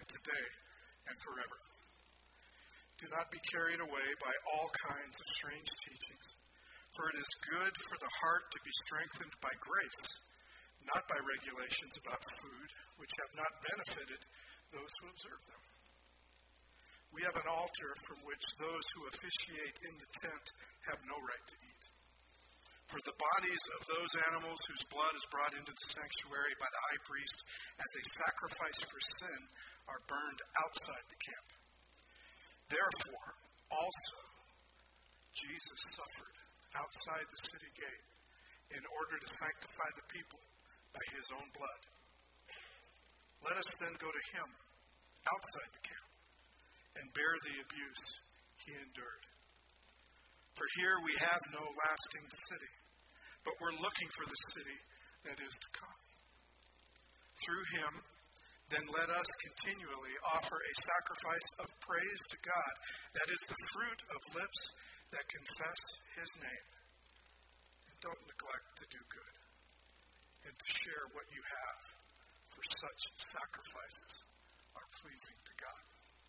today and forever. Do not be carried away by all kinds of strange teachings, for it is good for the heart to be strengthened by grace, not by regulations about food, which have not benefited those who observe them. We have an altar from which those who officiate in the tent have no right to eat. For the bodies of those animals whose blood is brought into the sanctuary by the high priest as a sacrifice for sin are burned outside the camp. Therefore, also, Jesus suffered outside the city gate in order to sanctify the people by his own blood. Let us then go to him outside the camp and bear the abuse he endured. For here we have no lasting city, but we're looking for the city that is to come. Through him, then let us continually offer a sacrifice of praise to God, that is the fruit of lips that confess his name. And don't neglect to do good and to share what you have, for such sacrifices are pleasing to God.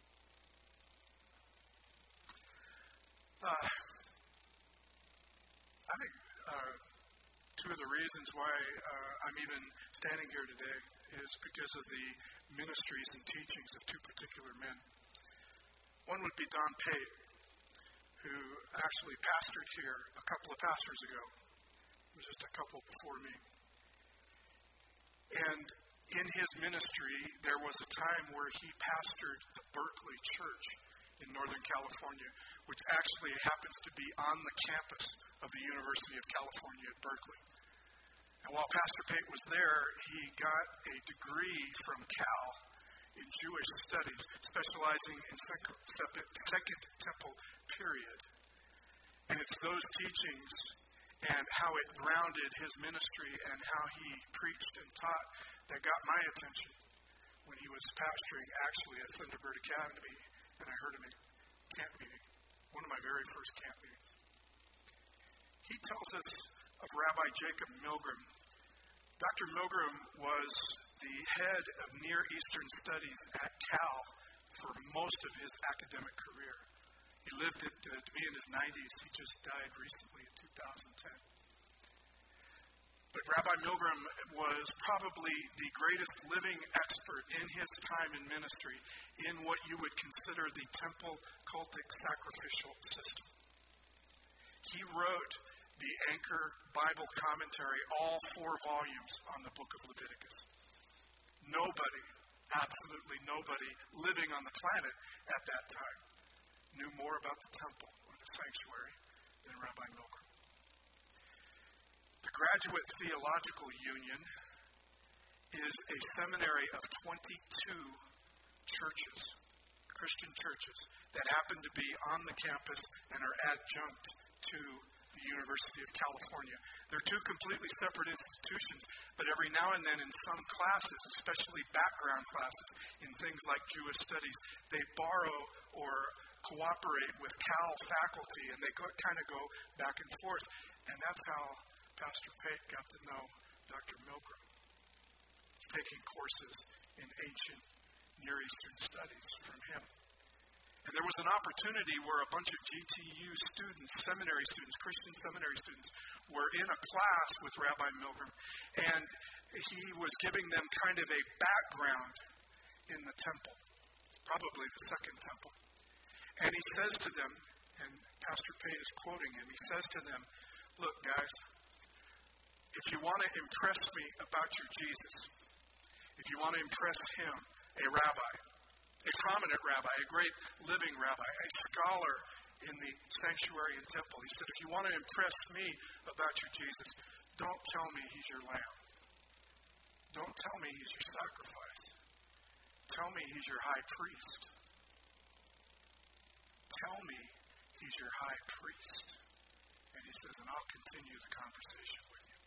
I think two of the reasons why I'm even standing here today is because of the ministries and teachings of two particular men. One would be Don Pate, who actually pastored here a couple of pastors ago. It was just a couple before me. And in his ministry, there was a time where he pastored the Berkeley Church in Northern California, which actually happens to be on the campus of the University of California at Berkeley. And while Pastor Pate was there, he got a degree from Cal in Jewish studies, specializing in Second Temple period. And it's those teachings and how it grounded his ministry and how he preached and taught that got my attention when he was pastoring actually at Thunderbird Academy, and I heard him at camp meeting, one of my very first camp meetings. He tells us of Rabbi Jacob Milgram. Dr. Milgram was the head of Near Eastern Studies at Cal for most of his academic career. He lived to be in his 90s. He just died recently in 2010. But Rabbi Milgram was probably the greatest living expert in his time in ministry in what you would consider the temple cultic sacrificial system. He wrote the Anchor Bible commentary, all 4 volumes on the book of Leviticus. Nobody, absolutely nobody, living on the planet at that time knew more about the temple or the sanctuary than Rabbi Milgram. The Graduate Theological Union is a seminary of 22 churches, Christian churches, that happen to be on the campus and are adjunct to the University of California. They're 2 completely separate institutions, but every now and then in some classes, especially background classes in things like Jewish studies, they borrow or cooperate with Cal faculty, and they kind of go back and forth. And that's how Pastor Pate got to know Dr. Milgram. He's taking courses in ancient Near Eastern studies from him. And there was an opportunity where a bunch of GTU students, seminary students, Christian seminary students, were in a class with Rabbi Milgram, and he was giving them kind of a background in the temple, probably the Second Temple. And he says to them, and Pastor Pate is quoting him, he says to them, "Look, guys, if you want to impress me about your Jesus, if you want to impress him, a rabbi, a prominent rabbi, a great living rabbi, a scholar in the sanctuary and temple," he said, "if you want to impress me about your Jesus, don't tell me he's your lamb. Don't tell me he's your sacrifice. Tell me he's your high priest. Tell me he's your high priest." And he says, "and I'll continue the conversation with you."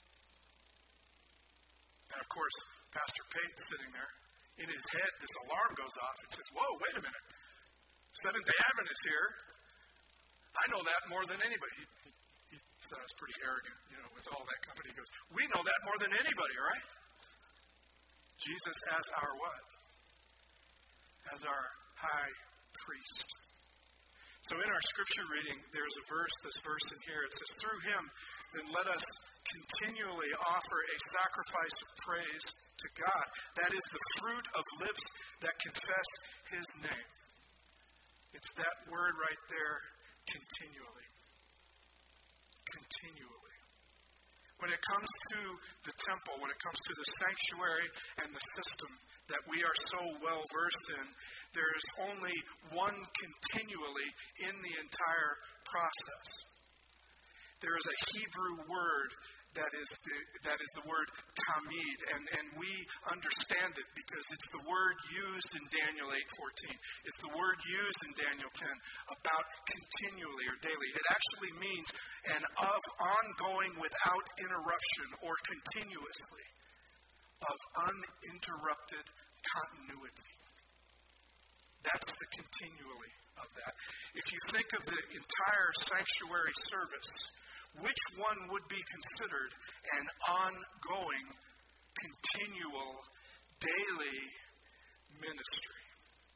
And of course, Pastor Pate's sitting there. In his head, this alarm goes off and says, "Whoa, wait a minute. Seventh-day Adventists here. I know that more than anybody." He sounds pretty arrogant, with all that company. He goes, "We know that more than anybody, right? Jesus as our what? as our high priest. So in our scripture reading, there's this verse in here. It says, through him, then let us continually offer a sacrifice of praise to God. That is the fruit of lips that confess his name. It's that word right there, continually. Continually. When it comes to the temple, when it comes to the sanctuary and the system that we are so well versed in, there is only one continually in the entire process. There is a Hebrew word that is the word tamid, and we understand it because it's the word used in Daniel 8:14. It's the word used in Daniel 10 about continually or daily. It actually means an of ongoing without interruption or continuously, of uninterrupted continuity. That's the continually of that. If you think of the entire sanctuary service, which one would be considered an ongoing, continual, daily ministry?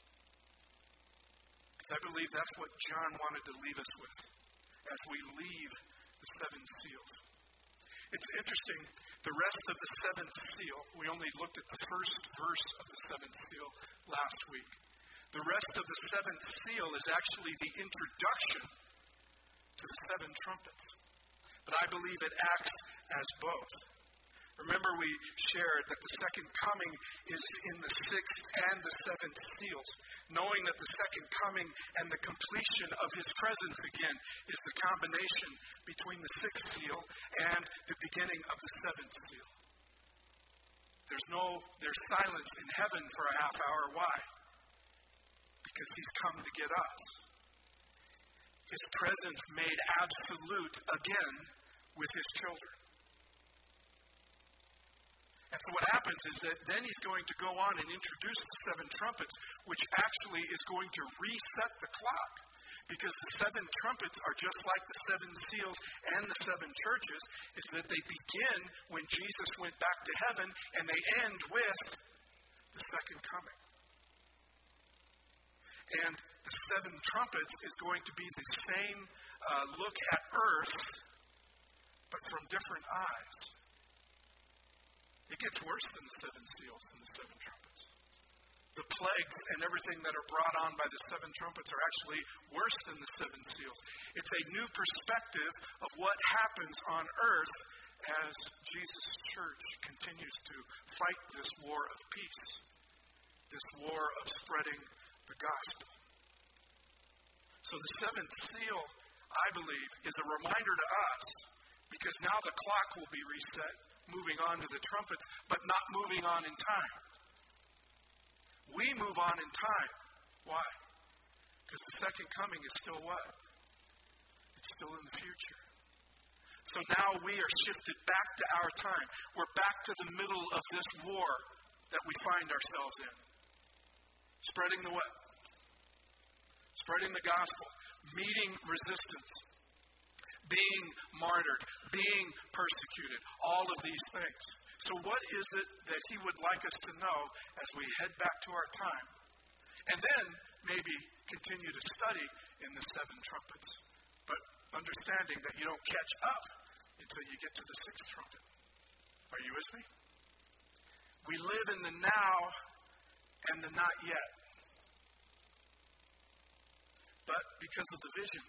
Because I believe that's what John wanted to leave us with as we leave the seven seals. It's interesting, the rest of the seventh seal, we only looked at the first verse of the seventh seal last week. The rest of the seventh seal is actually the introduction to the seven trumpets. But I believe it acts as both. Remember, we shared that the second coming is in the sixth and the seventh seals, knowing that the second coming and the completion of his presence again is the combination between the sixth seal and the beginning of the seventh seal. There's silence in heaven for a half hour. Why? Because he's come to get us. His presence made absolute again with his children. And so what happens is that then he's going to go on and introduce the seven trumpets, which actually is going to reset the clock. Because the seven trumpets are just like the seven seals and the seven churches, is that they begin when Jesus went back to heaven and they end with the second coming. And the seven trumpets is going to be the same look at earth, but from different eyes. It gets worse than the seven seals and the seven trumpets. The plagues and everything that are brought on by the seven trumpets are actually worse than the seven seals. It's a new perspective of what happens on earth as Jesus' church continues to fight this war of peace, this war of spreading the gospel. So the seventh seal, I believe, is a reminder to us, because now the clock will be reset, moving on to the trumpets, but not moving on in time. We move on in time. Why? Because the second coming is still what? It's still in the future. So now we are shifted back to our time. We're back to the middle of this war that we find ourselves in. Spreading the what? Spreading the gospel, meeting resistance, being martyred, being persecuted, all of these things. So what is it that he would like us to know as we head back to our time? And then maybe continue to study in the seven trumpets, but understanding that you don't catch up until you get to the sixth trumpet. Are you with me? We live in the now and the not yet. But because of the vision,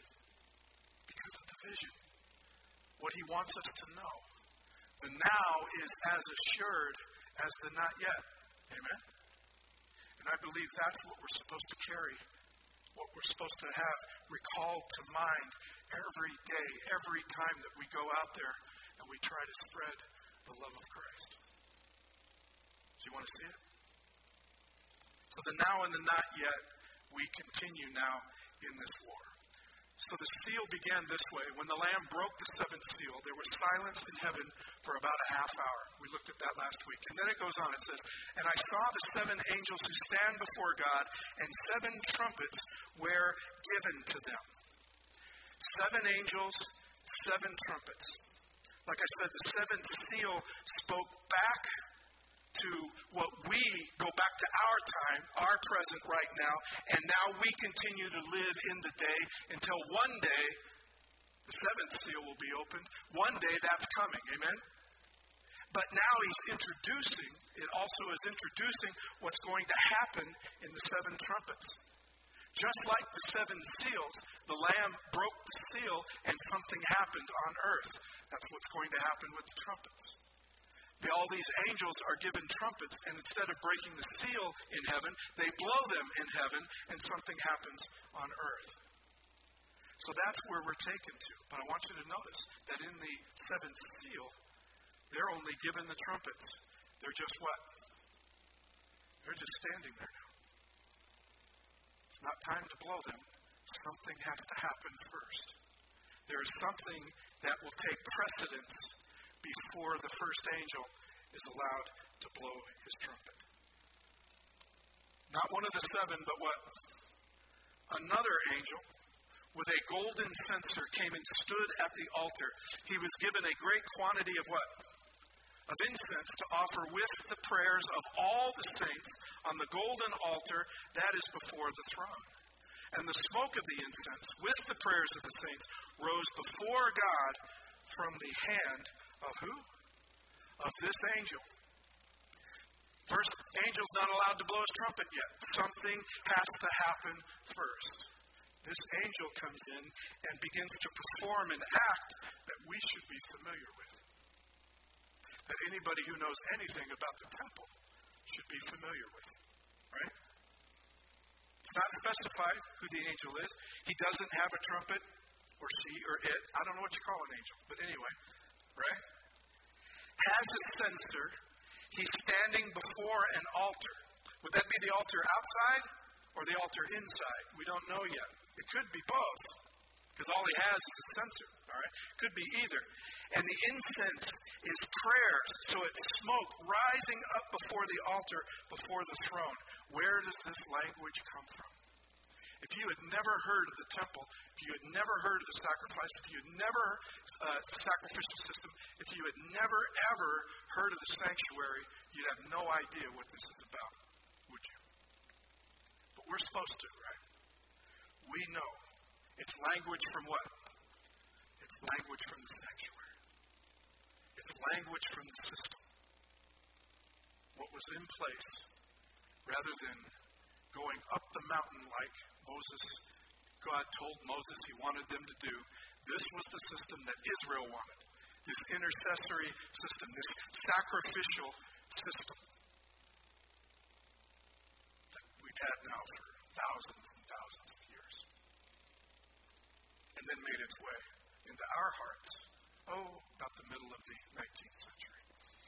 what he wants us to know, the now is as assured as the not yet. Amen? And I believe that's what we're supposed to carry, what we're supposed to have recalled to mind every day, every time that we go out there and we try to spread the love of Christ. Do you want to see it? So the now and the not yet, we continue now in this war. So the seal began this way. When the Lamb broke the seventh seal, there was silence in heaven for about a half hour. We looked at that last week. And then it goes on. It says, and I saw the seven angels who stand before God, and seven trumpets were given to them. Seven angels, seven trumpets. Like I said, the seventh seal spoke back to what we go back to our time, our present right now, and now we continue to live in the day until one day the seventh seal will be opened. One day that's coming, amen? But now he's introducing, it also is introducing what's going to happen in the seven trumpets. Just like the seven seals, the Lamb broke the seal and something happened on earth. That's what's going to happen with the trumpets. All these angels are given trumpets, and instead of breaking the seal in heaven, they blow them in heaven, and something happens on earth. So that's where we're taken to. But I want you to notice that in the seventh seal, they're only given the trumpets. They're just what? They're just standing there now. It's not time to blow them. Something has to happen first. There is something that will take precedence before the first angel is allowed to blow his trumpet. Not one of the seven, but what? Another angel with a golden censer came and stood at the altar. He was given a great quantity of what? Of incense to offer with the prayers of all the saints on the golden altar that is before the throne. And the smoke of the incense with the prayers of the saints rose before God from the hand of who? Of this angel. First, angel's not allowed to blow his trumpet yet. Something has to happen first. This angel comes in and begins to perform an act that we should be familiar with. That anybody who knows anything about the temple should be familiar with. Right? It's not specified who the angel is. He doesn't have a trumpet, or she, or it. I don't know what you call an angel, but anyway. Right? Has a censer. He's standing before an altar. Would that be the altar outside or the altar inside? We don't know yet. It could be both, because all he has is a censer. All right? Could be either. And the incense is prayers, so it's smoke rising up before the altar, before the throne. Where does this language come from? If you had never heard of the temple, if you had never heard of the sacrifice, if you had never sacrificial system, if you had never ever heard of the sanctuary, you'd have no idea what this is about, would you? But we're supposed to, right? We know. It's language from what? It's language from the sanctuary. It's language from the system. What was in place, rather than going up the mountain like God told Moses he wanted them to do, this was the system that Israel wanted. This intercessory system, this sacrificial system that we've had now for thousands and thousands of years. And then made its way into our hearts, about the middle of the 19th century.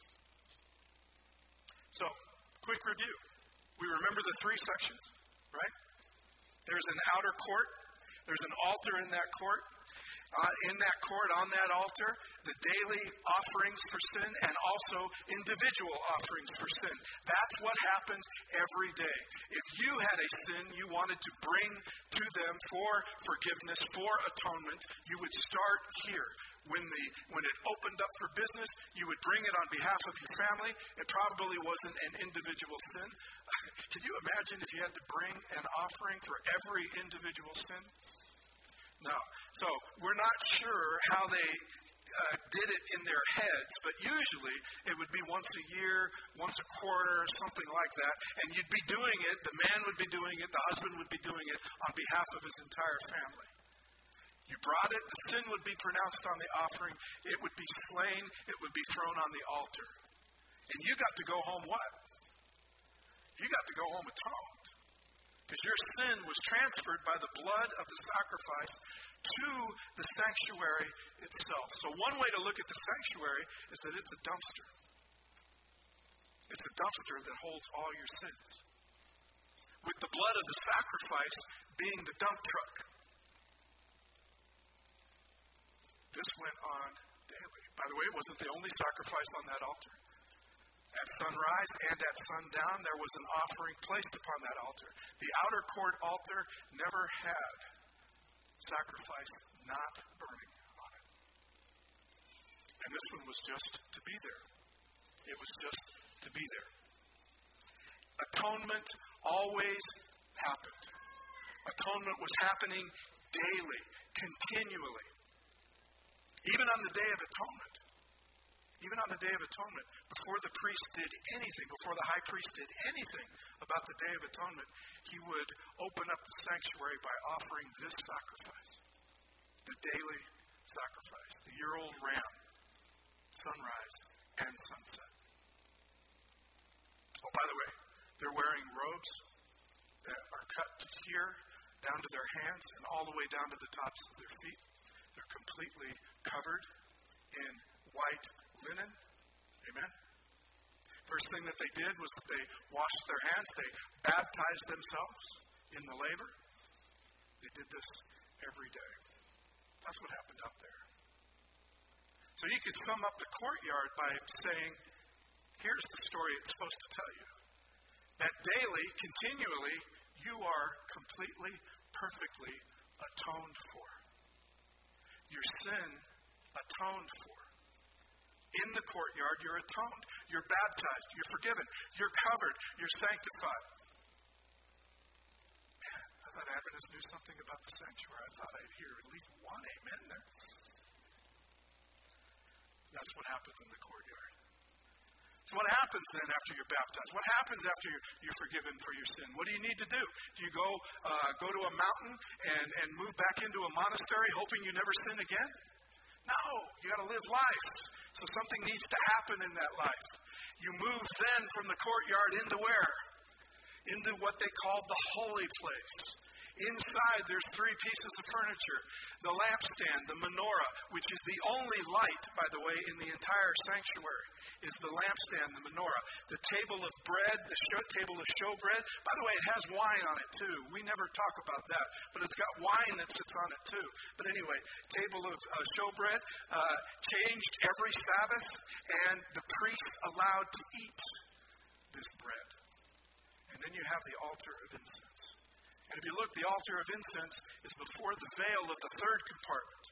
So, quick review. We remember the three sections, right? There's an outer court. There's an altar in that court. In that court, on that altar, the daily offerings for sin and also individual offerings for sin. That's what happened every day. If you had a sin you wanted to bring to them for forgiveness, for atonement, you would start here. When it opened up for business, you would bring it on behalf of your family. It probably wasn't an individual sin. Can you imagine if you had to bring an offering for every individual sin? No. So we're not sure how they did it in their heads, but usually it would be once a year, once a quarter, something like that. And you'd be doing it, the man would be doing it, the husband would be doing it on behalf of his entire family. You brought it, the sin would be pronounced on the offering, it would be slain, it would be thrown on the altar. And you got to go home what? You got to go home atoned. Because your sin was transferred by the blood of the sacrifice to the sanctuary itself. So one way to look at the sanctuary is that it's a dumpster. It's a dumpster that holds all your sins. With the blood of the sacrifice being the dump truck. This went on daily. By the way, it wasn't the only sacrifice on that altar. At sunrise and at sundown, there was an offering placed upon that altar. The outer court altar never had sacrifice not burning on it. And this one was just to be there. It was just to be there. Atonement always happened. Atonement was happening daily, continually. Even on the Day of Atonement. Even on the Day of Atonement, before the priest did anything, before the high priest did anything about the Day of Atonement, he would open up the sanctuary by offering this sacrifice. The daily sacrifice. The year-old ram. Sunrise and sunset. Oh, by the way, they're wearing robes that are cut to here, down to their hands, and all the way down to the tops of their feet. They're completely covered in white linen. Amen? First thing that they did was that they washed their hands. They baptized themselves in the laver. They did this every day. That's what happened out there. So you could sum up the courtyard by saying, here's the story it's supposed to tell you. That daily, continually, you are completely, perfectly atoned for. Your sin atoned for. In the courtyard, you're atoned. You're baptized. You're forgiven. You're covered. You're sanctified. Man, I thought Adventists knew something about the sanctuary. I thought I'd hear at least one amen there. That's what happens in the courtyard. So what happens then after you're baptized? What happens after you're forgiven for your sin? What do you need to do? Do you go to a mountain and move back into a monastery hoping you never sin again? No, you got to live life. So something needs to happen in that life. You move then from the courtyard into where? Into what they called the holy place. Inside, there's three pieces of furniture. The lampstand, the menorah, which is the only light, by the way, in the entire sanctuary, is the lampstand, the menorah. The table of bread, the table of showbread. By the way, it has wine on it too. We never talk about that, but it's got wine that sits on it too. But anyway, table of showbread, changed every Sabbath, and the priests allowed to eat this bread. And then you have the altar of incense. And if you look, the altar of incense is before the veil of the third compartment.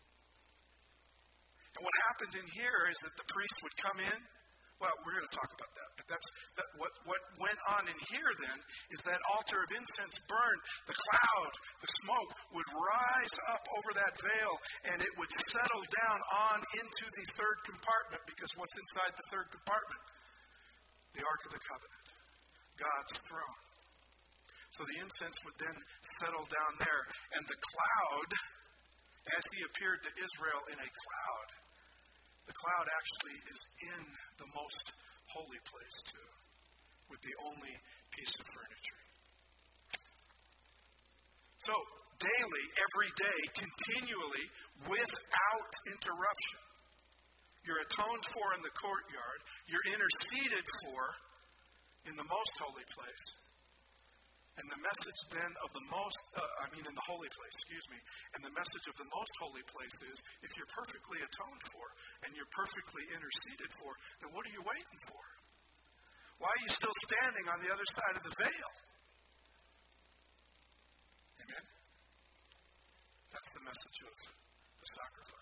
And what happened in here is that the priest would come in. Well, we're going to talk about that. But what went on in here then is that altar of incense burned. The cloud, the smoke would rise up over that veil and it would settle down on into the third compartment, because what's inside the third compartment? The Ark of the Covenant, God's throne. So the incense would then settle down there, and the cloud, as he appeared to Israel in a cloud, the cloud actually is in the most holy place too, with the only piece of furniture. So, daily, every day, continually, without interruption, you're atoned for in the courtyard, you're interceded for in the most holy place. And the message then of the in the holy place, and the message of the most holy place is, if you're perfectly atoned for and you're perfectly interceded for, then what are you waiting for? Why are you still standing on the other side of the veil? Amen? That's the message of the sacrifice.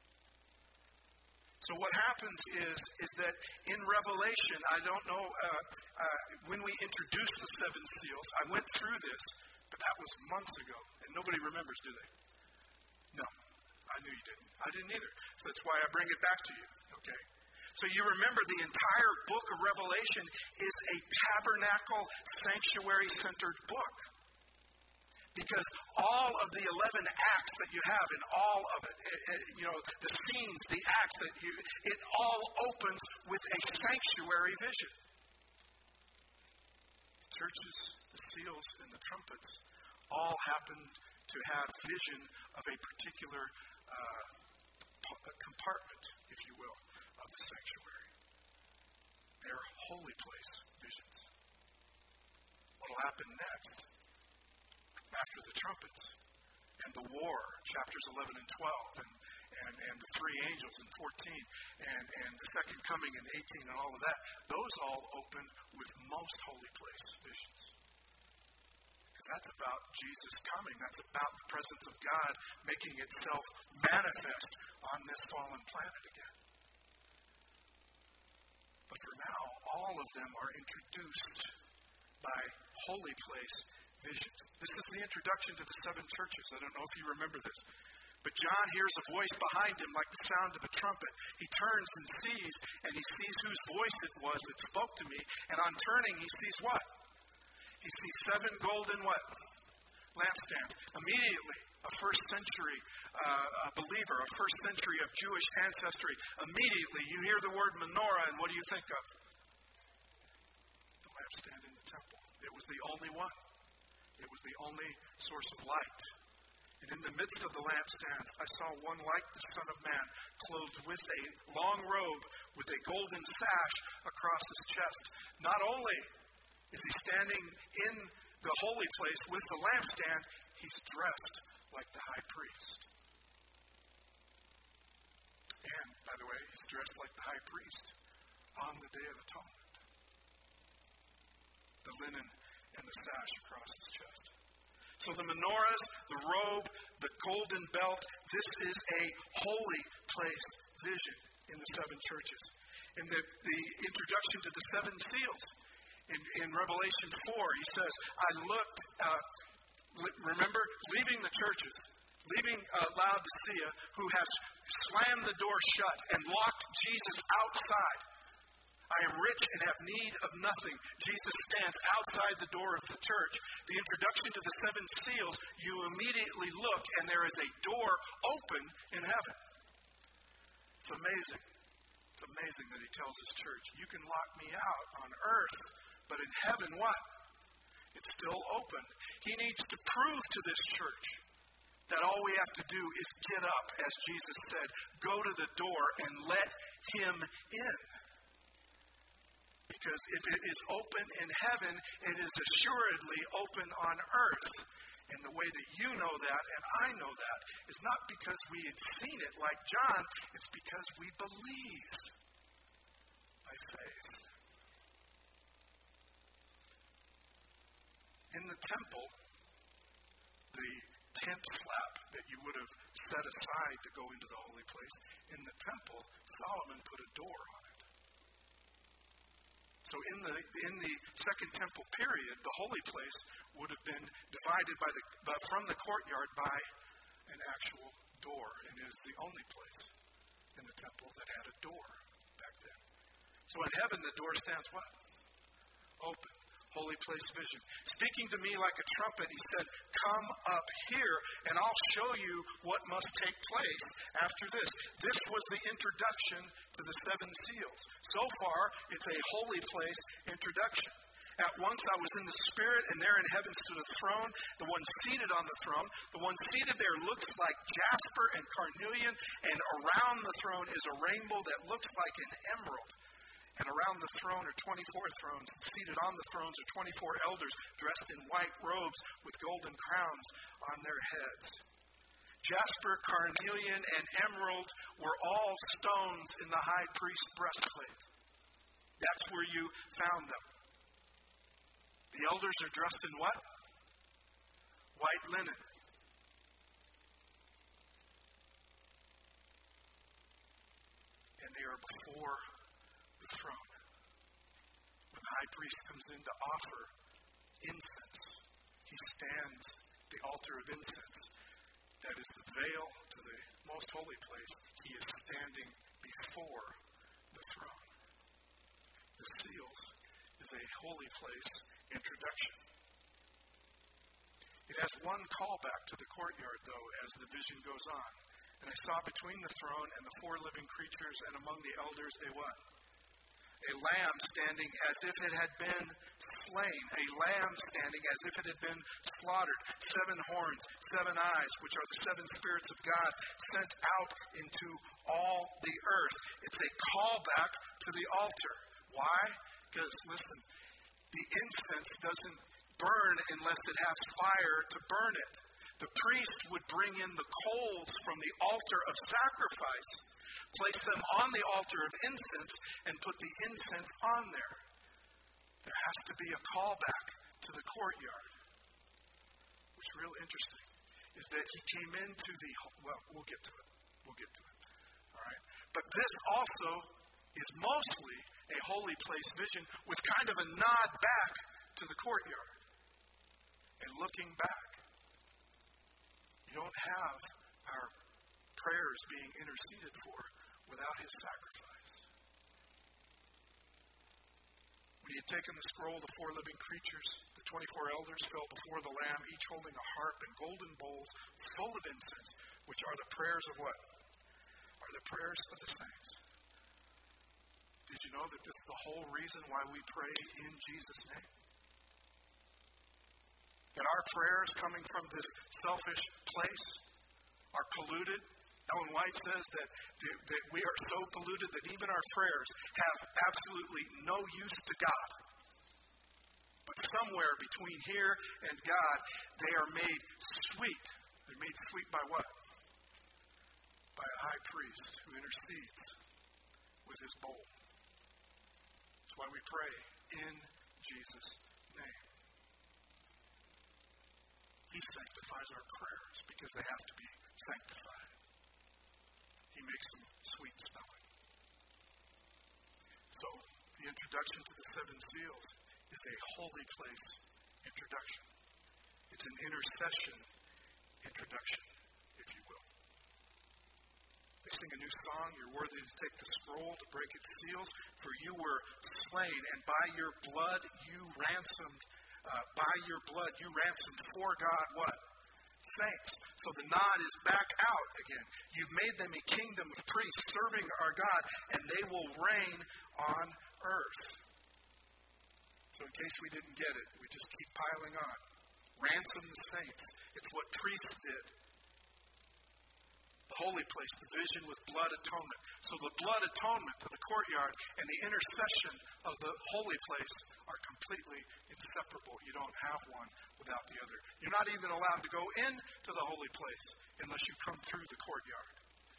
So what happens is that in Revelation, I don't know, when we introduced the seven seals, I went through this, but that was months ago, and nobody remembers, do they? No, I knew you didn't. I didn't either. So that's why I bring it back to you, okay? So you remember the entire book of Revelation is a tabernacle, sanctuary-centered book. Because all of the 11 acts that you have in all of it, the scenes, the acts it all opens with a sanctuary vision. The churches, the seals, and the trumpets all happen to have vision of a particular compartment, if you will, of the sanctuary. They're holy place visions. What will happen next? After the trumpets and the war, chapters 11 and 12, and the three angels in 14, and the second coming in 18, and all of that, those all open with most holy place visions. Because that's about Jesus coming. That's about the presence of God making itself manifest on this fallen planet again. But for now, all of them are introduced by holy place visions. This is the introduction to the 7 churches. I don't know if you remember this. But John hears a voice behind him like the sound of a trumpet. He turns and he sees whose voice it was that spoke to me. And on turning, he sees what? He sees 7 golden what? Lampstands. Immediately, a first century believer, a first century of Jewish ancestry. Immediately, you hear the word menorah, and what do you think of? The lampstand in the temple. It was the only one. It was the only source of light. And in the midst of the lampstands, I saw one like the Son of Man, clothed with a long robe, with a golden sash across his chest. Not only is he standing in the holy place with the lampstand, he's dressed like the high priest. And, by the way, he's dressed like the high priest on the Day of Atonement. The linen and the sash across his chest. So the menorahs, the robe, the golden belt, this is a holy place vision in the 7 churches. In the introduction to the 7 seals, in Revelation 4, he says, I looked, remember, leaving the churches, leaving Laodicea, who has slammed the door shut and locked Jesus outside. I am rich and have need of nothing. Jesus stands outside the door of the church. The introduction to the 7 seals, you immediately look and there is a door open in heaven. It's amazing. It's amazing that he tells his church, you can lock me out on earth, but in heaven what? It's still open. He needs to prove to this church that all we have to do is get up, as Jesus said, go to the door and let him in. Because if it is open in heaven, it is assuredly open on earth. And the way that you know that, and I know that, is not because we had seen it like John, it's because we believe by faith. In the temple, the tent flap that you would have set aside to go into the holy place, in the temple, Solomon put a door on it. So in the Second Temple period, the holy place would have been divided from the courtyard by an actual door. And it is the only place in the temple that had a door back then. So in heaven, the door stands what? Open. Holy place vision. Speaking to me like a trumpet, he said, come up here and I'll show you what must take place after this. This was the introduction to the 7 seals. So far, it's a holy place introduction. At once I was in the Spirit, and there in heaven stood a throne. The one seated on the throne, the one seated there looks like jasper and carnelian, and around the throne is a rainbow that looks like an emerald. And around the throne are 24 thrones, and seated on the thrones are 24 elders dressed in white robes with golden crowns on their heads. Jasper, carnelian, and emerald were all stones in the high priest's breastplate. That's where you found them. The elders are dressed in what? White linen. And they are before the throne. When the high priest comes in to offer incense, he stands at the altar of incense. That is the veil to the most holy place. He is standing before the throne. The seals is a holy place introduction. It has one callback to the courtyard, though, as the vision goes on. And I saw between the throne and the 4 living creatures and among the elders a what? A lamb standing as if it had been slain. A lamb standing as if it had been slaughtered. 7 horns, 7 eyes, which are the 7 spirits of God sent out into all the earth. It's a callback to the altar. Why? Because, listen, the incense doesn't burn unless it has fire to burn it. The priest would bring in the coals from the altar of sacrifice, place them on the altar of incense, and put the incense on there. There has to be a callback to the courtyard. What's real interesting is that he came into the, well, we'll get to it. All right. But this also is mostly a holy place vision with kind of a nod back to the courtyard and looking back. You don't have our prayers being interceded for without his sacrifice. When he had taken the scroll, the 4 living creatures, the 24 elders, fell before the Lamb, each holding a harp and golden bowls full of incense, which are the prayers of what? Are the prayers of the saints. Did you know that this is the whole reason why we pray in Jesus' name? That our prayers coming from this selfish place are polluted. Ellen White says that we are so polluted that even our prayers have absolutely no use to God. But somewhere between here and God, they are made sweet. They're made sweet by what? By a high priest who intercedes with his bowl. That's why we pray in Jesus' name. He sanctifies our prayers because they have to be sanctified. He makes them sweet smelling. So, the introduction to the 7 seals is a holy place introduction. It's an intercession introduction, if you will. They sing a new song, "You're worthy to take the scroll, to break its seals, for you were slain, and by your blood you ransomed for God what? Saints. So the nod is back out again. You've made them a kingdom of priests serving our God, and they will reign on earth." So in case we didn't get it, we just keep piling on. Ransom the saints. It's what priests did. The holy place, the vision with blood atonement. So the blood atonement of the courtyard and the intercession of the holy place are completely inseparable. You don't have one without the other. You're not even allowed to go into the holy place unless you come through the courtyard.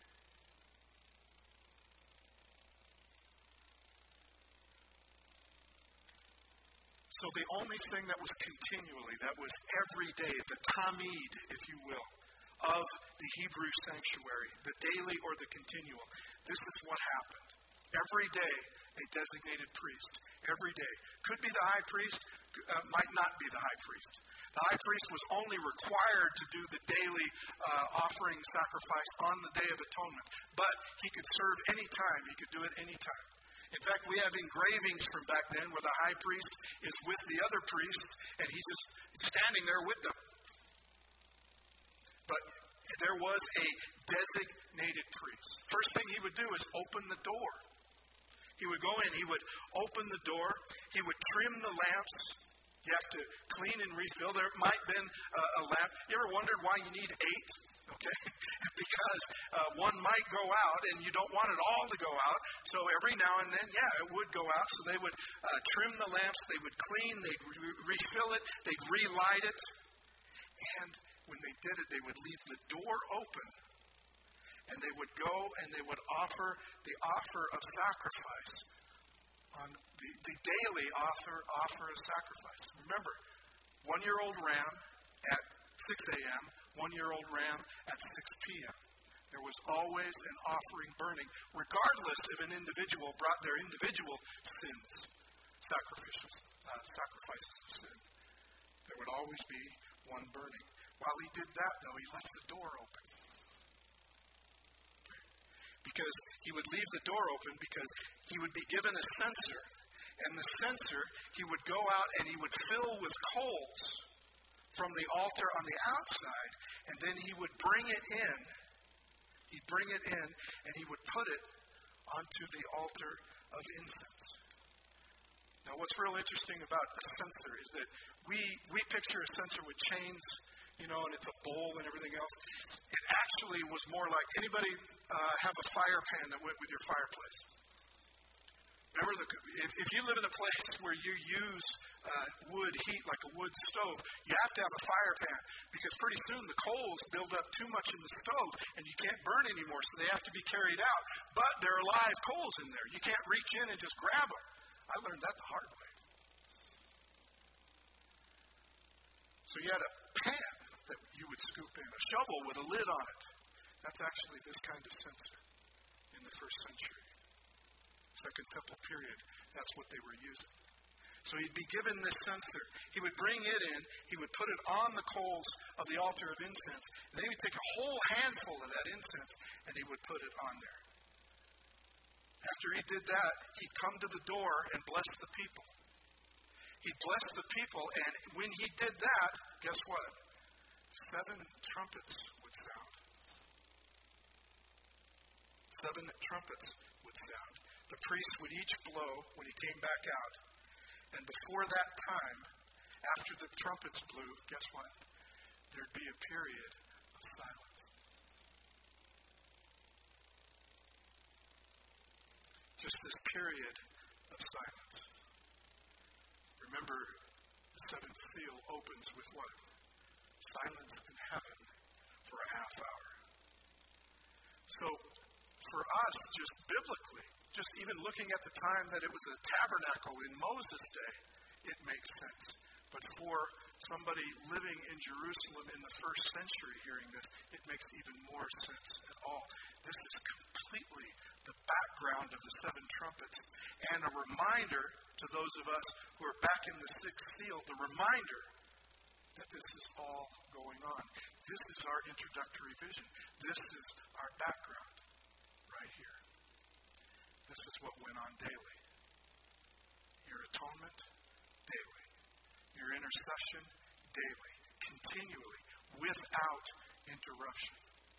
So the only thing that was continually, that was every day, the tamid, if you will, of the Hebrew sanctuary, the daily or the continual, this is what happened. Every day, a designated priest. Every day. Could be the high priest, might not be the high priest. The high priest was only required to do the daily offering sacrifice on the Day of Atonement. But he could serve any time. He could do it any time. In fact, we have engravings from back then where the high priest is with the other priests and he's just standing there with them. But there was a designated priest. First thing he would do is open the door. He would go in, he would open the door, he would trim the lamps. You have to clean and refill. There might have been a lamp. You ever wondered why you need 8? Okay, because one might go out and you don't want it all to go out. So every now and then, it would go out. So they would trim the lamps, they would clean, they'd refill it, they'd relight it. And when they did it, they would leave the door open. And they would go and they would offer the offer of sacrifice. On the daily offer of sacrifice. Remember, 1-year-old ram at 6 a.m., 1-year-old ram at 6 p.m. There was always an offering burning, regardless if an individual brought their individual sins, sacrifices of sin. There would always be one burning. While he did that, though, he left the door open. Okay. Because he would leave the door open because he would be given a censer. And the censer, he would go out and he would fill with coals from the altar on the outside, and then he would bring it in. He'd bring it in, and he would put it onto the altar of incense. Now, what's real interesting about a censer is that we picture a censer with chains, and it's a bowl and everything else. It actually was more like, anybody have a fire pan that went with your fireplace? Remember, if you live in a place where you use wood heat, like a wood stove, you have to have a fire pan because pretty soon the coals build up too much in the stove and you can't burn anymore, so they have to be carried out. But there are live coals in there. You can't reach in and just grab them. I learned that the hard way. So you had a pan that you would scoop in, a shovel with a lid on it. That's actually this kind of censer in the first century. Second Temple period. that's what they were using. So he'd be given this censer. He would bring it in. He would put it on the coals of the altar of incense. And then he would take a whole handful of that incense and he would put it on there. After he did that, he'd come to the door and bless the people. He'd bless the people, and when he did that, guess what? 7 trumpets would sound. 7 trumpets would sound. The priests would each blow when he came back out. And before that time, after the trumpets blew, guess what? There'd be a period of silence. Just this period of silence. Remember, the 7th seal opens with what? Silence in heaven for a half hour. So, for us, just biblically, just even looking at the time that it was a tabernacle in Moses' day, it makes sense. But for somebody living in Jerusalem in the 1st century hearing this, it makes even more sense at all. This is completely the background of the 7 trumpets and a reminder to those of us who are back in the 6th seal, the reminder that this is all going on. This is our introductory vision. This is our background right here. This is what went on daily. Your atonement, daily. Your intercession, daily. Continually, without interruption.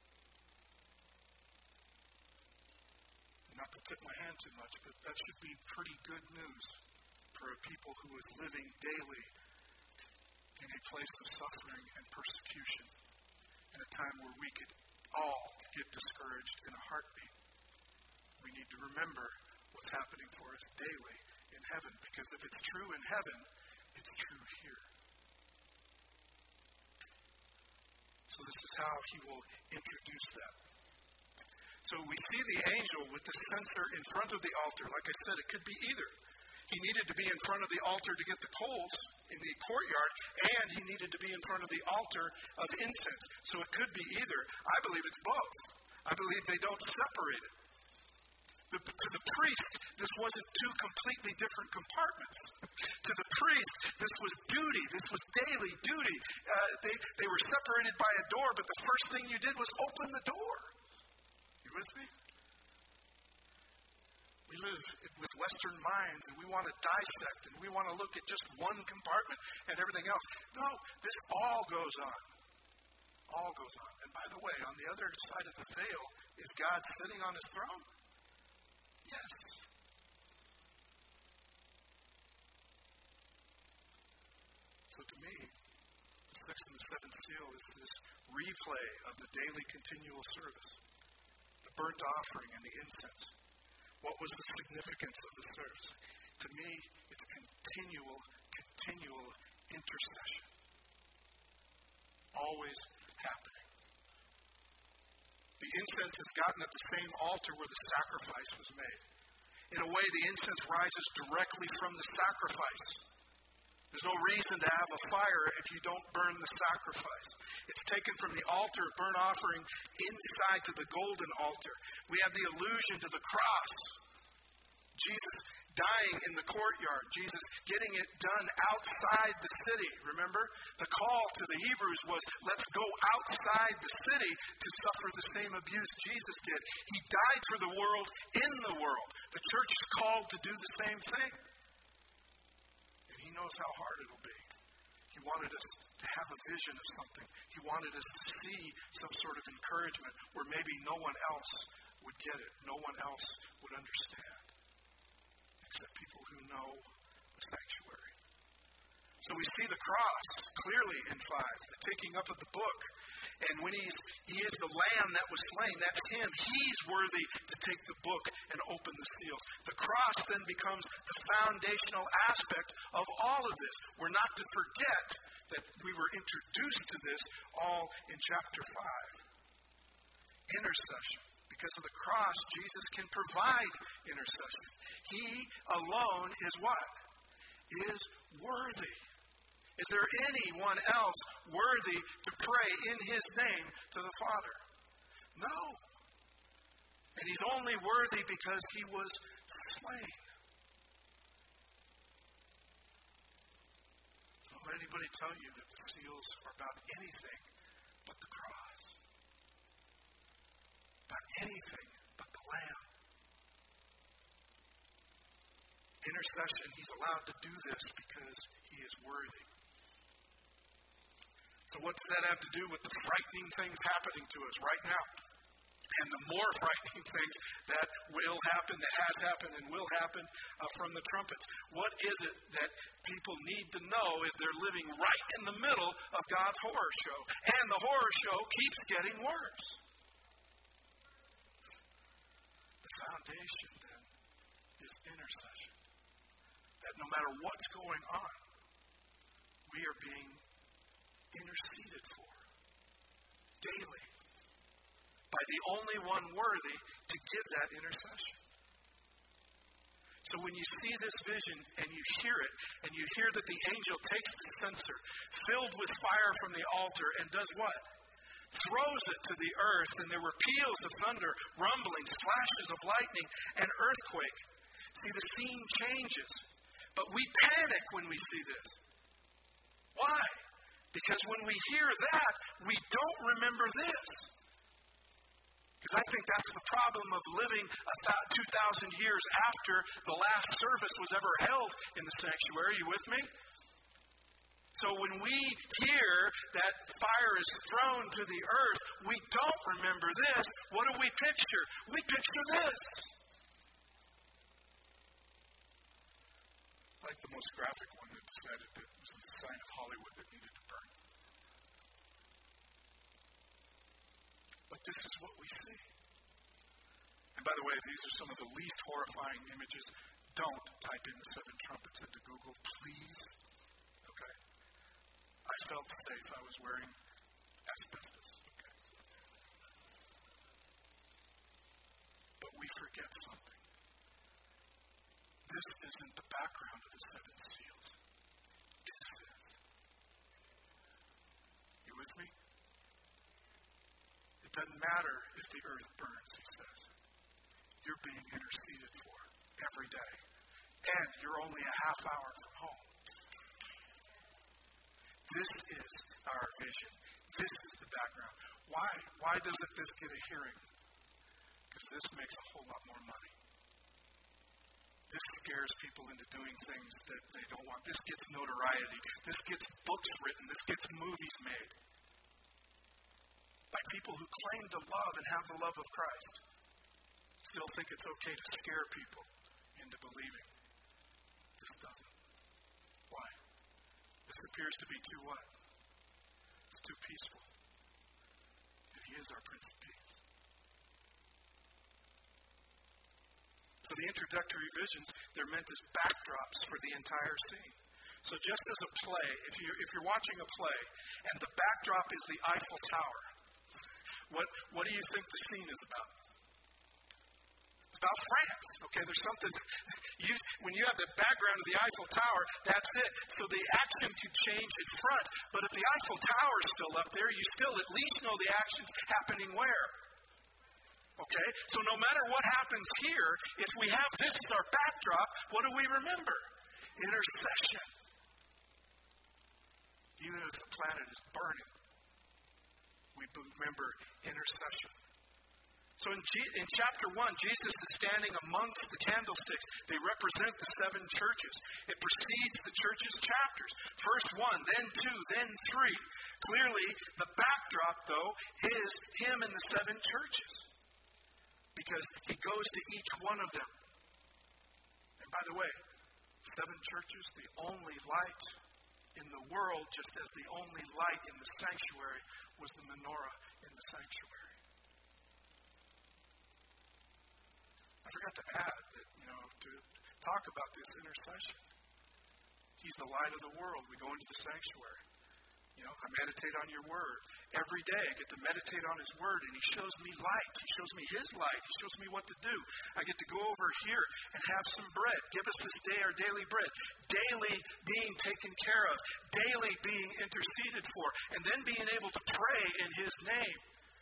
Not to tip my hand too much, but that should be pretty good news for a people who is living daily in a place of suffering and persecution, in a time where we could all get discouraged in a heartbeat. We need to remember what's happening for us daily in heaven, because if it's true in heaven, it's true here. So this is how he will introduce that. So we see the angel with the censer in front of the altar. Like I said, it could be either. He needed to be in front of the altar to get the coals in the courtyard, and he needed to be in front of the altar of incense. So it could be either. I believe it's both. I believe they don't separate it. To the priest, this wasn't 2 completely different compartments. To the priest, this was duty. This was daily duty. They were separated by a door, but the first thing you did was open the door. You with me? We live with Western minds, and we want to dissect, and we want to look at just one compartment and everything else. No, this all goes on. All goes on. And by the way, on the other side of the veil, is God sitting on his throne? Yes. So to me, the 6th and the 7th seal is this replay of the daily continual service, the burnt offering and the incense. What was the significance of the service? To me, it's continual intercession. Always happening. The incense is gotten at the same altar where the sacrifice was made. In a way, the incense rises directly from the sacrifice. There's no reason to have a fire if you don't burn the sacrifice. It's taken from the altar of burnt offering inside to the golden altar. We have the allusion to the cross. Jesus dying in the courtyard. Jesus getting it done outside the city. Remember? The call to the Hebrews was, let's go outside the city to suffer the same abuse Jesus did. He died for the world in the world. The church is called to do the same thing. And he knows how hard it'll be. He wanted us to have a vision of something. He wanted us to see some sort of encouragement where maybe no one else would get it. No one else would understand. Except people who know the sanctuary. So we see the cross clearly in 5, the taking up of the book. And when he is the lamb that was slain, that's him. He's worthy to take the book and open the seals. The cross then becomes the foundational aspect of all of this. We're not to forget that we were introduced to this all in chapter 5. Intercession. Because of the cross, Jesus can provide intercession. He alone is what? Is worthy. Is there anyone else worthy to pray in his name to the Father? No. And he's only worthy because he was slain. Don't let anybody tell you that the seals are about anything but the cross. About anything but the Lamb. Intercession, he's allowed to do this because he is worthy. So what does that have to do with the frightening things happening to us right now? And the more frightening things that will happen, that has happened and will happen from the trumpets. What is it that people need to know if they're living right in the middle of God's horror show? And the horror show keeps getting worse. The foundation, then, is intercession. That no matter what's going on, we are being interceded for daily by the only one worthy to give that intercession. So when you see this vision and you hear it, and you hear that the angel takes the censer filled with fire from the altar and does what? Throws it to the earth, and there were peals of thunder, rumblings, flashes of lightning, and earthquake. See, the scene changes. But we panic when we see this. Why? Because when we hear that, we don't remember this. Because I think that's the problem of living 2,000 years after the last service was ever held in the sanctuary. Are you with me? So when we hear that fire is thrown to the earth, we don't remember this. What do we picture? We picture this. Like the most graphic one that decided that it was the sign of Hollywood that needed to burn. But this is what we see. And by the way, these are some of the least horrifying images. Don't type in the 7 trumpets into Google, please. Okay? I felt safe. I was wearing asbestos. Okay? But we forget something. This isn't the background of the 7 seals. This is. You with me? It doesn't matter if the earth burns, he says. You're being interceded for every day. And you're only a half hour from home. This is our vision. This is the background. Why doesn't this get a hearing? Because this makes a whole lot more money. This scares people into doing things that they don't want. This gets notoriety. This gets books written. This gets movies made. By people who claim to love and have the love of Christ. Still think it's okay to scare people into believing. This doesn't. Why? This appears to be too what? It's too peaceful. And he is our Prince of Peace. So the introductory visions, they're meant as backdrops for the entire scene. So just as a play, if you're watching a play, and the backdrop is the Eiffel Tower, what do you think the scene is about? It's about France. Okay, there's something, when you have the background of the Eiffel Tower, that's it. So the action could change in front, but if the Eiffel Tower is still up there, you still at least know the action's happening where? Okay, so no matter what happens here, if we have this as our backdrop, what do we remember? Intercession. Even if the planet is burning, we remember intercession. So in chapter 1, Jesus is standing amongst the candlesticks. They represent the 7 churches. It precedes the church's chapters. First 1, then 2, then 3. Clearly, the backdrop, though, is him and the 7 churches. Because he goes to each one of them. And by the way, 7 churches, the only light in the world, just as the only light in the sanctuary was the menorah in the sanctuary. I forgot to add that, to talk about this intercession. He's the light of the world. We go into the sanctuary. I meditate on your word. Every day I get to meditate on his word, and he shows me light. He shows me his light. He shows me what to do. I get to go over here and have some bread. Give us this day our daily bread. Daily being taken care of. Daily being interceded for. And then being able to pray in his name.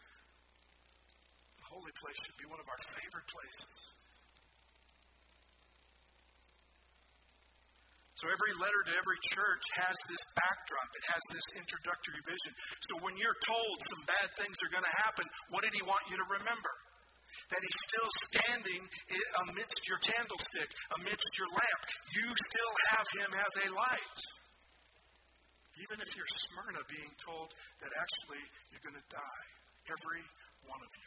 The holy place should be one of our favorite places. So every letter to every church has this backdrop. It has this introductory vision. So when you're told some bad things are going to happen, what did he want you to remember? That he's still standing amidst your candlestick, amidst your lamp. You still have him as a light. Even if you're Smyrna being told that actually you're going to die, every one of you.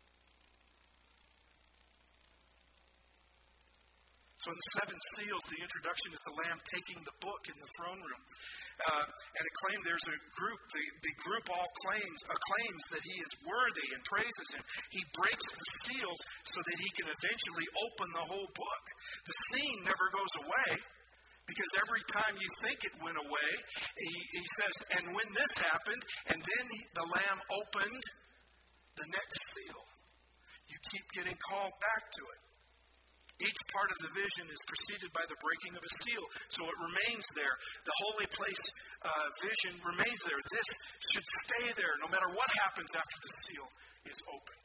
So in the seven seals, the introduction is the Lamb taking the book in the throne room. And it claimed there's a group, the group all acclaims that he is worthy and praises him. He breaks the seals so that he can eventually open the whole book. The scene never goes away because every time you think it went away, he says, and when this happened, and then the Lamb opened the next seal. You keep getting called back to it. Each part of the vision is preceded by the breaking of a seal, so it remains there. The holy place vision remains there. This should stay there no matter what happens after the seal is opened.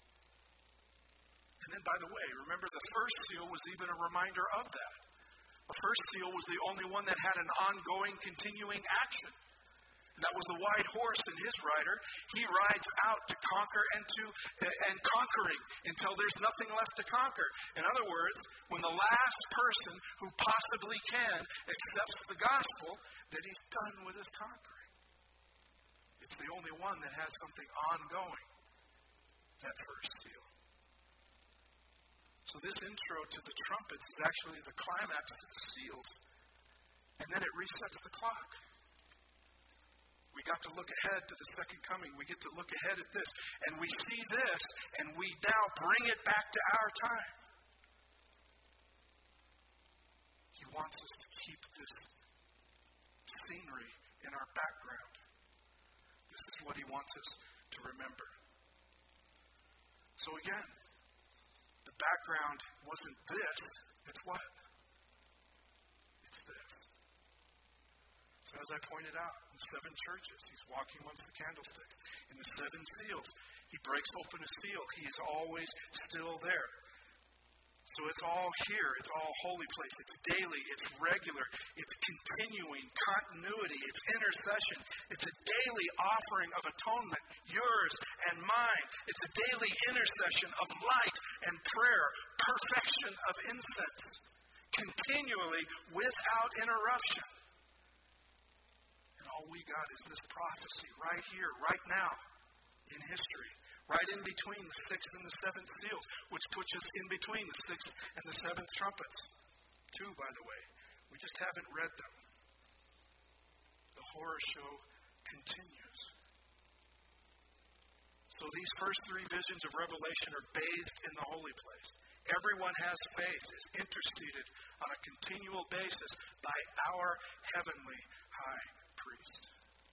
And then, by the way, remember the first seal was even a reminder of that. The first seal was the only one that had an ongoing, continuing action. And that was the white horse and his rider. He rides out to conquer and conquering until there's nothing left to conquer. In other words, when the last person who possibly can accepts the gospel, that he's done with his conquering. It's the only one that has something ongoing, that first seal. So this intro to the trumpets is actually the climax to the seals. And then it resets the clock. We got to look ahead to the second coming. We get to look ahead at this. And we see this, and we now bring it back to our time. He wants us to keep this scenery in our background. This is what he wants us to remember. So again, the background wasn't this. It's what? It's this. So as I pointed out, in the seven churches, he's walking amongst the candlesticks. In the seven seals, he breaks open a seal. He is always still there. So it's all here. It's all holy place. It's daily. It's regular. It's continuing continuity. It's intercession. It's a daily offering of atonement, yours and mine. It's a daily intercession of light and prayer, perfection of incense, continually without interruption. All we got is this prophecy right here, right now, in history, right in between the sixth and the seventh seals, which puts us in between the sixth and the seventh trumpets. Two, by the way. We just haven't read them. The horror show continues. So these first three visions of Revelation are bathed in the holy place. Everyone has faith, is interceded on a continual basis by our heavenly high priest.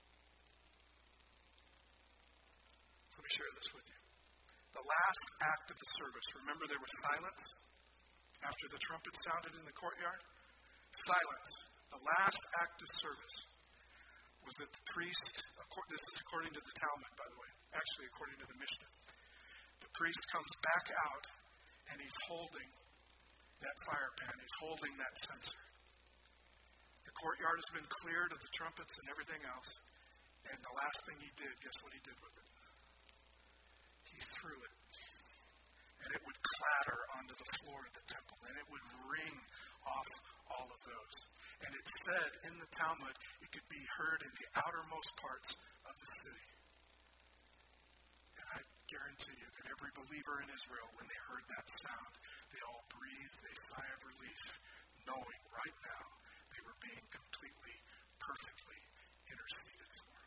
So let me share this with you. The last act of the service, remember there was silence after the trumpet sounded in the courtyard? Silence. The last act of service was that the priest, this is according to the Talmud, by the way, actually according to the Mishnah, the priest comes back out and he's holding that fire pan, he's holding that censer. The courtyard has been cleared of the trumpets and everything else. And the last thing he did, guess what he did with it? He threw it. And it would clatter onto the floor of the temple. And it would ring off all of those. And it said in the Talmud, it could be heard in the outermost parts of the city. And I guarantee you that every believer in Israel, when they heard that sound, they all breathed a sigh of relief, knowing right now they were being completely, perfectly interceded for.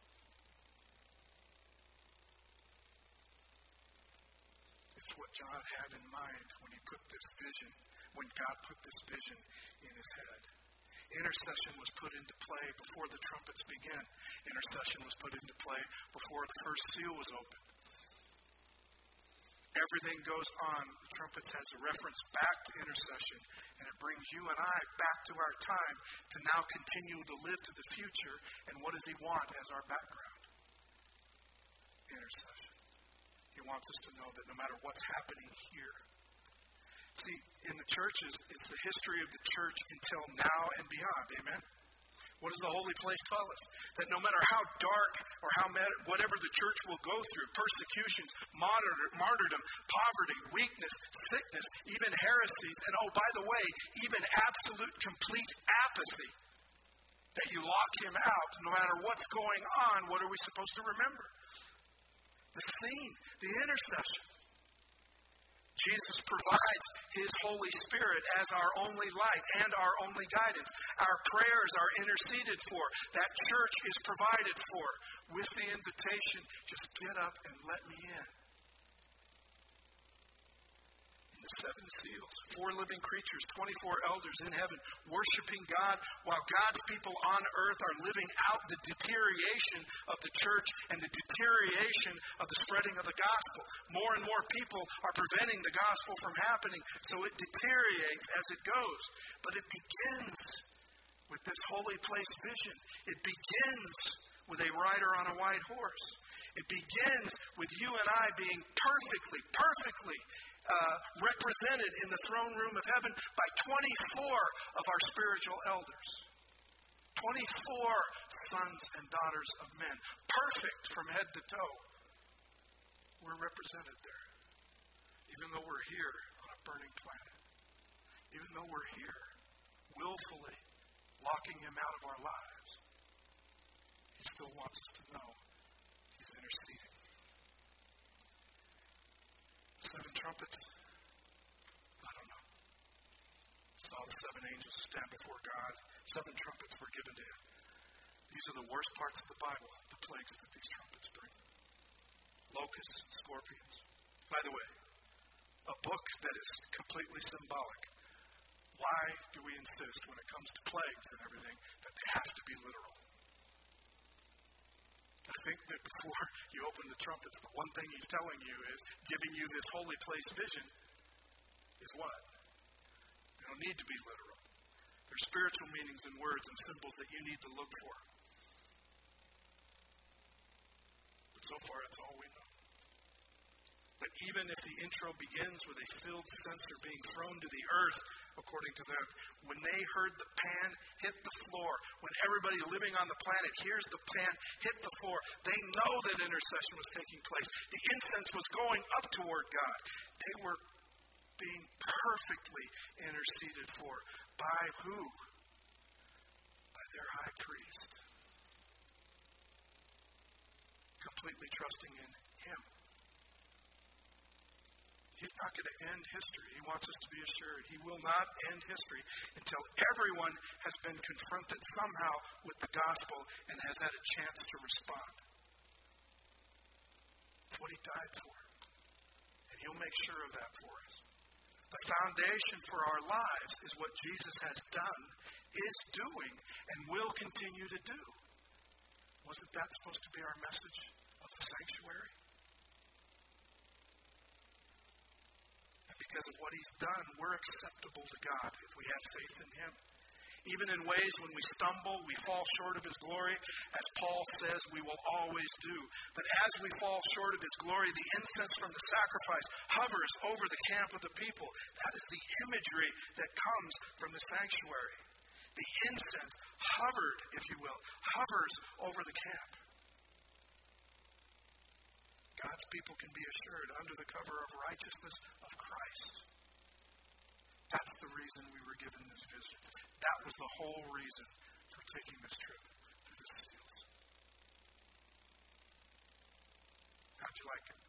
It's what John had in mind when he put this vision, when God put this vision in his head. Intercession was put into play before the trumpets began. Intercession was put into play before the first seal was opened. Everything goes on. The trumpets has a reference back to intercession, and it brings you and I back to our time to now continue to live to the future. And what does he want as our background? Intercession. He wants us to know that no matter what's happening here, See, in the churches, it's the history of the church until now and beyond. Amen? What does the holy place tell us? That no matter how dark or whatever the church will go through, persecutions, martyrdom, poverty, weakness, sickness, even heresies, and oh, by the way, even absolute complete apathy, that you lock him out no matter what's going on. What are we supposed to remember? The scene, the intercession. Jesus provides his Holy Spirit as our only light and our only guidance. Our prayers are interceded for. That church is provided for with the invitation, just get up and let me in. The seven seals, 4 living creatures, 24 elders in heaven, worshiping God while God's people on earth are living out the deterioration of the church and the deterioration of the spreading of the gospel. More and more people are preventing the gospel from happening, so it deteriorates as it goes. But it begins with this holy place vision. It begins with a rider on a white horse. It begins with you and I being perfectly represented in the throne room of heaven by 24 of our spiritual elders. 24 sons and daughters of men, perfect from head to toe. We're represented there. Even though we're here on a burning planet. Even though we're here willfully locking him out of our lives, he still wants us to know he's interceding. 7 trumpets? I don't know. Saw the 7 angels stand before God. 7 trumpets were given to him. These are the worst parts of the Bible, the plagues that these trumpets bring. Locusts, scorpions. By the way, a book that is completely symbolic. Why do we insist when it comes to plagues and everything that they have to be literal? I think that before you open the trumpets, the one thing he's telling you is, giving you this holy place vision, is what? They don't need to be literal. There's spiritual meanings and words and symbols that you need to look for. But so far, it's all we know. But even if the intro begins with a filled censer being thrown to the earth, according to them, when they heard the pan hit the floor, when everybody living on the planet hears the pan hit the floor, they know that intercession was taking place. The incense was going up toward God. They were being perfectly interceded for. By who? By their high priest. Completely trusting in him. He's not going to end history. He wants us to be assured. He will not end history until everyone has been confronted somehow with the gospel and has had a chance to respond. That's what he died for. And he'll make sure of that for us. The foundation for our lives is what Jesus has done, is doing, and will continue to do. Wasn't that supposed to be our message of the sanctuary? Because of what he's done, we're acceptable to God if we have faith in him. Even in ways when we stumble, we fall short of his glory, as Paul says we will always do. But as we fall short of his glory, the incense from the sacrifice hovers over the camp of the people. That is the imagery that comes from the sanctuary. The incense hovered, if you will, hovers over the camp. God's people can be assured under the cover of righteousness of Christ. That's the reason we were given this vision. That was the whole reason for taking this trip through the seals. How'd you like it?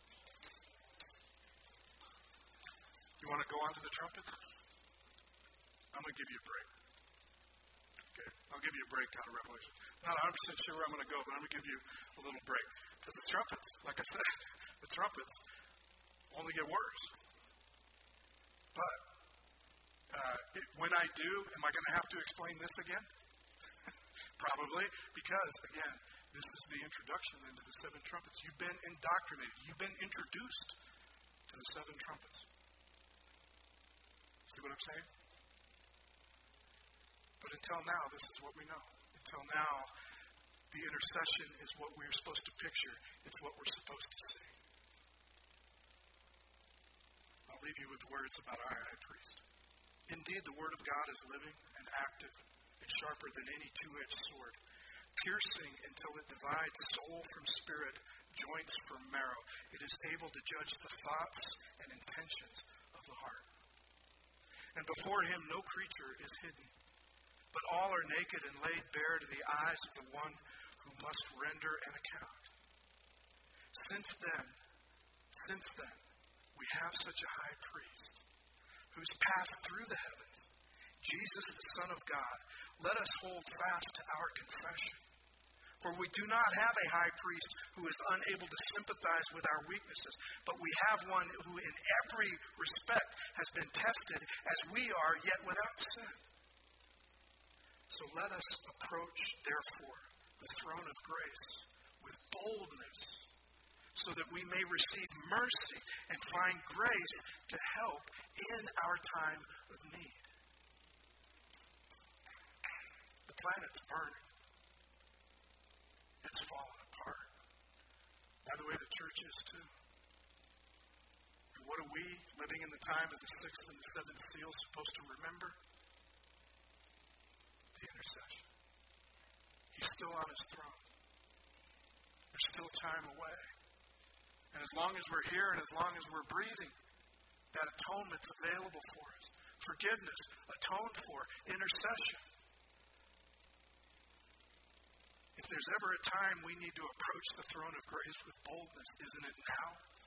You want to go on to the trumpets? I'm going to give you a break. Okay, I'll give you a break out of Revelation. Not 100% sure where I'm going to go, but I'm going to give you a little break. Because the trumpets, like I said, the trumpets only get worse. But when I do, am I going to have to explain this again? Probably, because, again, this is the introduction into the 7 trumpets. You've been indoctrinated. You've been introduced to the 7 trumpets. See what I'm saying? But until now, this is what we know. Until now, the intercession is what we're supposed to picture. It's what we're supposed to see. Well, leave you with words about our high priest. Indeed, the word of God is living and active and sharper than any two-edged sword, piercing until it divides soul from spirit, joints from marrow. It is able to judge the thoughts and intentions of the heart. And before him no creature is hidden, but all are naked and laid bare to the eyes of the one who must render an account. Since then, we have such a high priest who's passed through the heavens, Jesus, the Son of God. Let us hold fast to our confession. For we do not have a high priest who is unable to sympathize with our weaknesses, but we have one who in every respect has been tested as we are, yet without sin. So let us approach, therefore, the throne of grace with boldness, so that we may receive mercy and find grace to help in our time of need. The planet's burning. It's falling apart. By the way, the church is too. And what are we, living in the time of the sixth and the seventh seal, supposed to remember? The intercession. He's still on his throne. There's still time away. And as long as we're here and as long as we're breathing, that atonement's available for us. Forgiveness, atoned for, intercession. If there's ever a time we need to approach the throne of grace with boldness, isn't it now?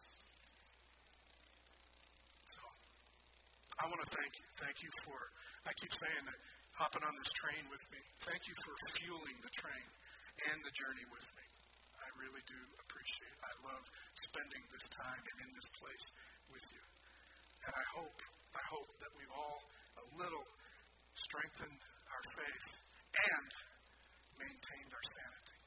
So, I want to thank you. Thank you for, I keep saying that, hopping on this train with me. Thank you for fueling the train and the journey with me. I really do appreciate it. I love spending this time in this place with you. And I hope that we've all a little strengthened our faith and maintained our sanity.